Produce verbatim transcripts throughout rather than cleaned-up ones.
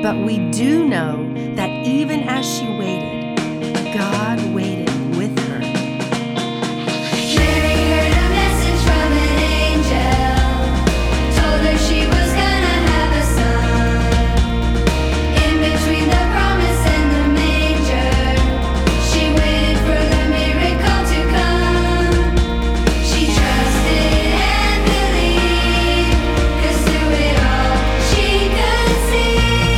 But we do know that even as she waited, God waited with her. Mary heard a message from an angel, told her she was gonna have a son. In between the promise and the manger, she waited for the miracle to come. She trusted and believed, 'cause through it all she could see.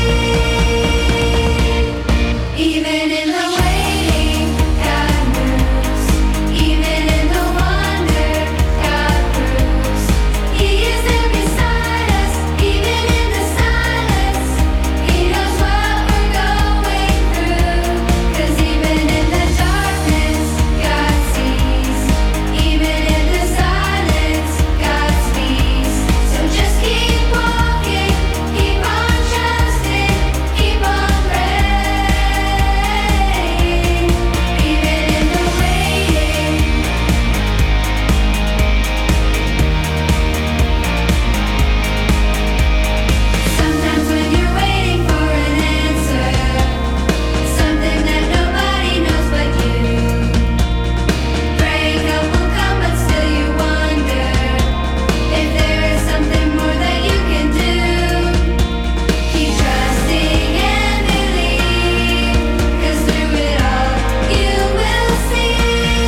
Even in the waiting, God moves. Even in the wonder, God proves. He is there beside us. Even in the silence, He knows what we're going through. 'Cause even in the darkness, God sees. Even in the silence, God speaks. So just keep walking, keep on trusting, keep on praying. Even in the waiting. Sometimes when you're waiting for an answer, something that nobody knows but you, praying help will come, but still you wonder if there is something more that you can do. Keep trusting and believe, 'cause through it all you will see.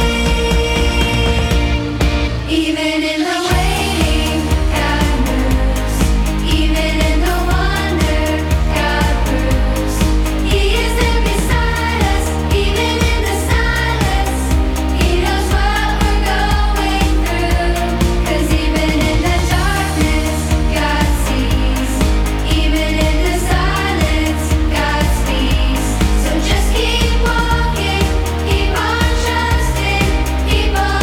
Even in the waiting, God moves. Even in the wonder, God proves. He is there beside us. Even in the silence, He knows what we're going through. 'Cause even in the darkness, God sees. Even in the silence, God speaks. So just keep walking, keep on trusting, keep on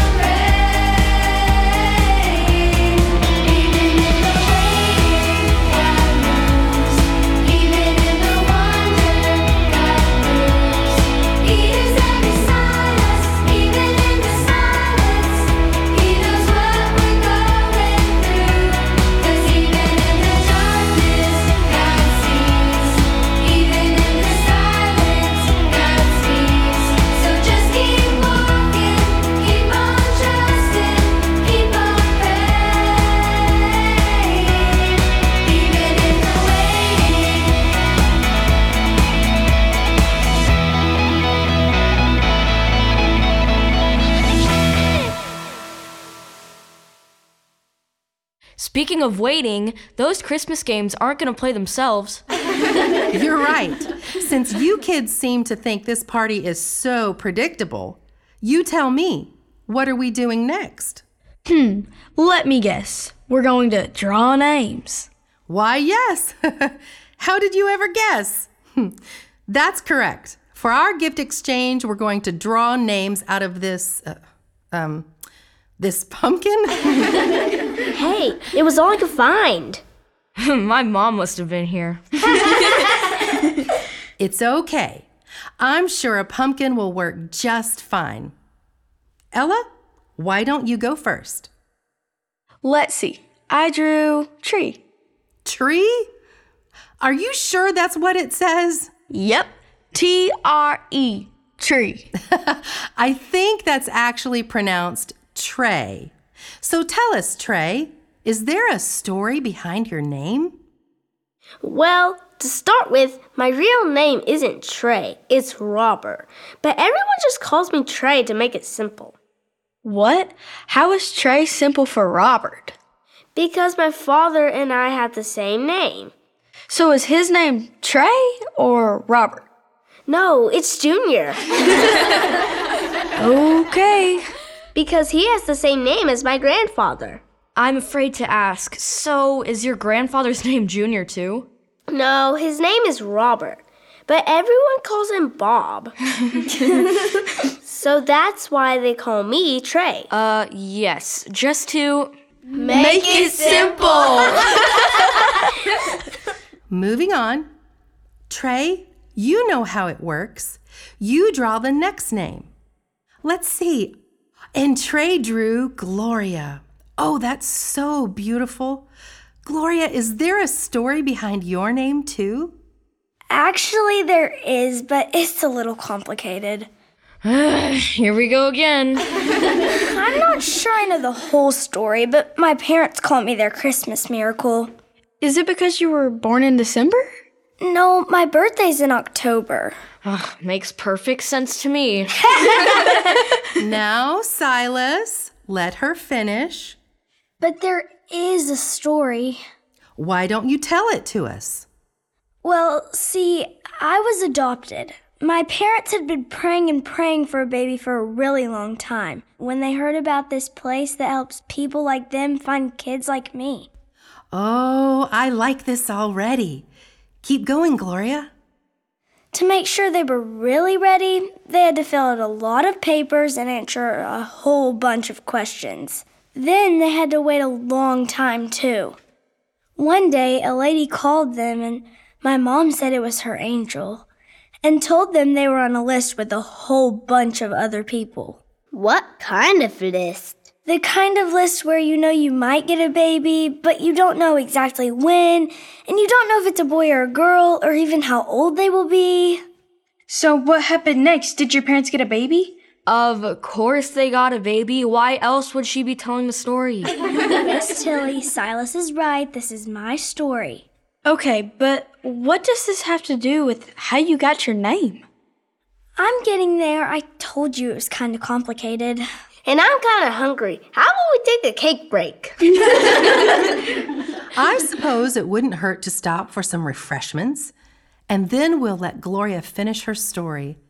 praying. Even in the waiting, God moves. Even in the wonder, God proves. He is there beside us. Even in the silence, He knows what we're going through. 'Cause even in the darkness, God sees. Even in the silence, God speaks. So just keep walking, keep on trusting, keep on praying. Even in the waiting. Speaking of waiting, those Christmas games aren't going to play themselves. You're right. Since you kids seem to think this party is so predictable, you tell me, what are we doing next? Let me guess. We're going to draw names. Why, yes. How did you ever guess? That's correct. For our gift exchange, we're going to draw names out of this, uh, um, this pumpkin. Hey, it was all I could find. My mom must have been here. It's okay. I'm sure a pumpkin will work just fine. Ella, why don't you go first? Let's see. I drew tree. Tree? Are you sure that's what it says? Yep. T R E. Tree. I think that's actually pronounced Trey. So tell us, Trey, is there a story behind your name? Well, to start with, my real name isn't Trey, it's Robert. But everyone just calls me Trey to make it simple. What? How is Trey simple for Robert? Because my father and I have the same name. So is his name Trey or Robert? No, it's Junior. Okay. Because he has the same name as my grandfather. I'm afraid to ask, so is your grandfather's name Junior too? No, his name is Robert, but everyone calls him Bob. So that's why they call me Trey. Uh, yes, just to... Make it simple! Moving on. Trey, you know how it works. You draw the next name. Let's see. And Trey drew Gloria. Oh, that's so beautiful. Gloria, is there a story behind your name too? actually, there is, but it's a little complicated. Here we go again. I'm not sure I know the whole story, but my parents call me their Christmas miracle. Is it because you were born in December? No, my birthday's in October. Ugh, makes perfect sense to me. Now, Silas, let her finish. But there is a story. Why don't you tell it to us? Well, see, I was adopted. My parents had been praying and praying for a baby for a really long time when they heard about this place that helps people like them find kids like me. Oh, I like this already. Keep going, Gloria. To make sure they were really ready, they had to fill out a lot of papers and answer a whole bunch of questions. Then they had to wait a long time, too. One day, a lady called them, and my mom said it was her angel, and told them they were on a list with a whole bunch of other people. What kind of list? The kind of list where you know you might get a baby, but you don't know exactly when, and you don't know if it's a boy or a girl, or even how old they will be. So what happened next? Did your parents get a baby? Of course they got a baby. Why else would she be telling the story? Miss Tilly, Silas is right. This is my story. Okay, but what does this have to do with how you got your name? I'm getting there. I told you it was kind of complicated. And I'm kind of hungry. How about we take a cake break? I suppose it wouldn't hurt to stop for some refreshments, and then we'll let Gloria finish her story.